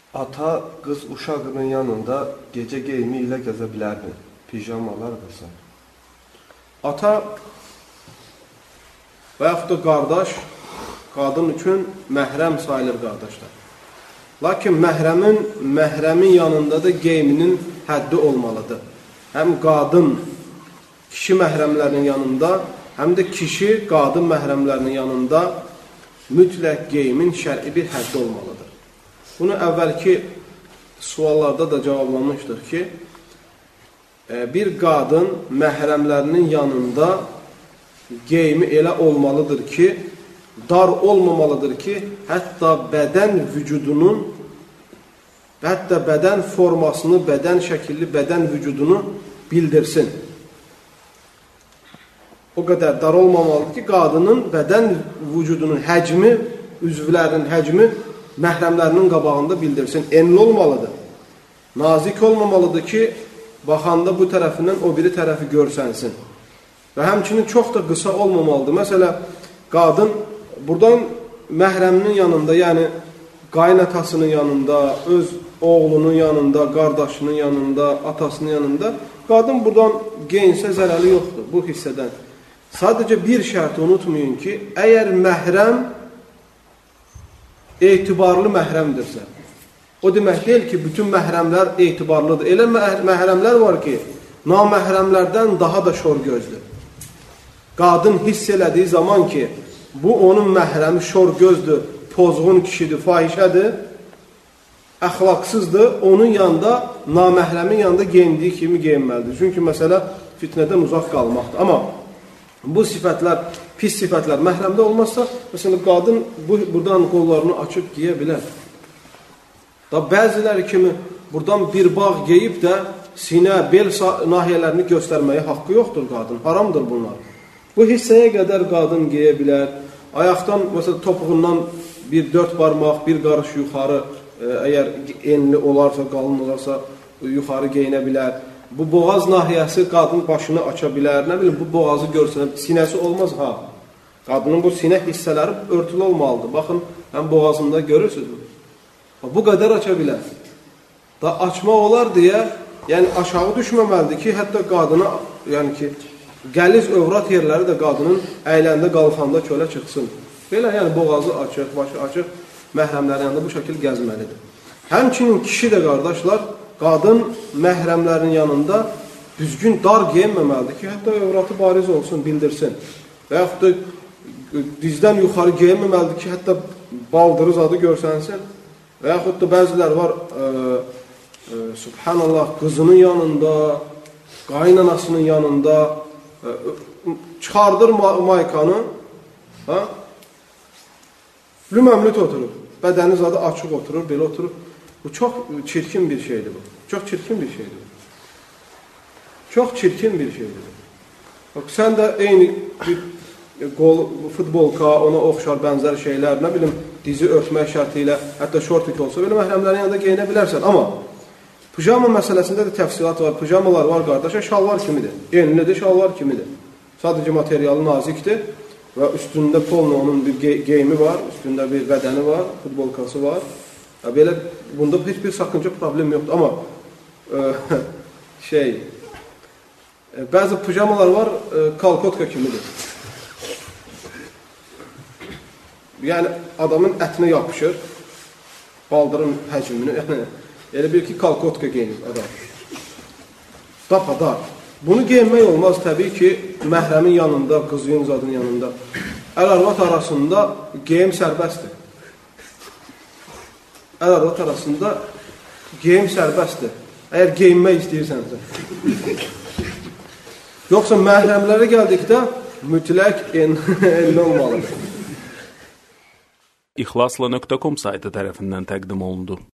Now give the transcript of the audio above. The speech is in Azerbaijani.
Ata qız uşağının yanında gecə geyimi ilə gəzə bilərmi? Pijamalar və s. Ata və yaxud da qardaş qadın üçün məhrəm sayılır qardaşlar. Lakin məhremin yanında da geyiminin həddi olmalıdır. Həm qadın kişi məhrəmlərinin yanında, həm də kişi qadın məhrəmlərinin yanında mütləq geyimin şər'i bir həddi olmalıdır. Bunu əvvəlki suallarda da cavablamışdıq ki, bir qadın məhrəmlərinin yanında geyimi elə olmalıdır ki, dar olmamalıdır ki, hətta bədən vücudunun, hətta bədən formasını, bədən şəkilli, bədən vücudunu bildirsin. O qədər dar olmamalıdır ki, qadının bədən vücudunun həcmi, üzvlərinin həcmi məhrəmlərinin qabağında bildirsin. Enli olmalıdır. Nazik olmamalıdır ki, baxanda bu tərəfindən o biri tərəfi görsənsin. Və həmçinin çox da qısa olmamalıdır. Məsələn, qadın buradan məhrəminin yanında, yəni qaynətasının yanında, öz oğlunun yanında, qardaşının yanında, atasının yanında, qadın buradan geyinsə zərəli yoxdur bu hissədən. Sadəcə bir şərti unutmayın ki, əgər məhrəm etibarlı məhrəmdirsə, o demək deyil ki, bütün məhrəmlər etibarlıdır. Elə məhrəmlər var ki, naməhrəmlərdən daha da şor gözdür. Qadın hiss elədiyi zaman ki, bu onun məhrəmi şor gözdür, pozğun kişidir, fahişədir, əxlaqsızdır, onun yanında, naməhrəmin yanında geyindiyi kimi geyinməlidir. Çünki məsələ fitnədən uzaq qalmaqdır. Amma bu sifətlər, pis sifətlər məhrəmdə olmazsa, məsələn, qadın buradan qollarını açıb giyə bilər. Da bəziləri kimi buradan bir bağ geyib də sinə, bel nahiyələrini göstərməyə haqqı yoxdur qadın. Haramdır bunlar. Bu hissəyə qədər qadın geyə bilər. Ayaqdan, məsələn, topuğundan bir 4 barmaq, bir qarış yuxarı, əgər enli olarsa, qalın olarsa, yuxarı geyinə bilər. Bu boğaz nahiyəsi qadın başını aça bilər. Nə bilim, bu boğazı görsənə, sinəsi olmaz, ha. Qadının bu sinə hissələri örtülü olmalıdır. Baxın, həm boğazında görürsünüz. Bu qədər aça bilər. Da açmaq olar deyə, yəni aşağı düşməməlidir ki, hətta qadına, yəni ki, qəliz övrat yerləri də qadının əyləndə, qalxanda kölə çıxsın. Belə, yəni boğazı açıq, başı açıq, məhrəmlərin yanında bu şəkil gəzməlidir. Həmçinin kişi də qardaşlar, qadın məhrəmlərin yanında düzgün dar geyinməməlidir ki, hətta övratı bariz olsun, bildirsin. Və yaxud da dizdən yuxarı geyinməməlidir ki, hətta baldırı zadı görsənsin. Və yaxud da bəzilər var, subhanallah, qızının yanında, qaynanasının yanında çıxardır maykanı, lüməmlüt oturur, bədəni zadı açıq oturur, belə oturur. Bu çox çirkin bir şeydir bu. Çox çirkin bir şeydir bu. Çox çirkin bir şeydir bu. Bak, sən də eyni bir futbolka, ona oxşar bənzər şeylər, nə bilim, dizi örtmək şərti ilə, hətta şortik olsa, belə məhrəmlərin yanında geyinə bilərsən. Amma pijama məsələsində də təfsilat var. Pijamalar var, qardaşa, şalvar kimidir. Enlidir, şalvar kimidir. Sadəcə materialı nazikdir və üstündə polna onun bir geyimi var, üstündə bir bədəni var, futbolkası var. Belə, bunda heç bir sakınca problem yoxdur. Amma bəzi pijamalar var, kalkotka kimidir. Yəni, adamın ətinə yapışır, baldırın həcmini, yəni, elə bir ki, kalkotka geyinir adam. Dapadar. Bunu geyinmək olmaz təbii ki, məhrəmin yanında, qızın zadın yanında. Əl-arvat arasında geyim sərbəstdir. Əl-arvat arasında geyim sərbəstdir. Əgər geyinmək istəyirsənsə. Yoxsa məhrəmlərə gəldikdə mütləq enli olmalıdır. İxlasla.com saytı tərəfindən təqdim olundu.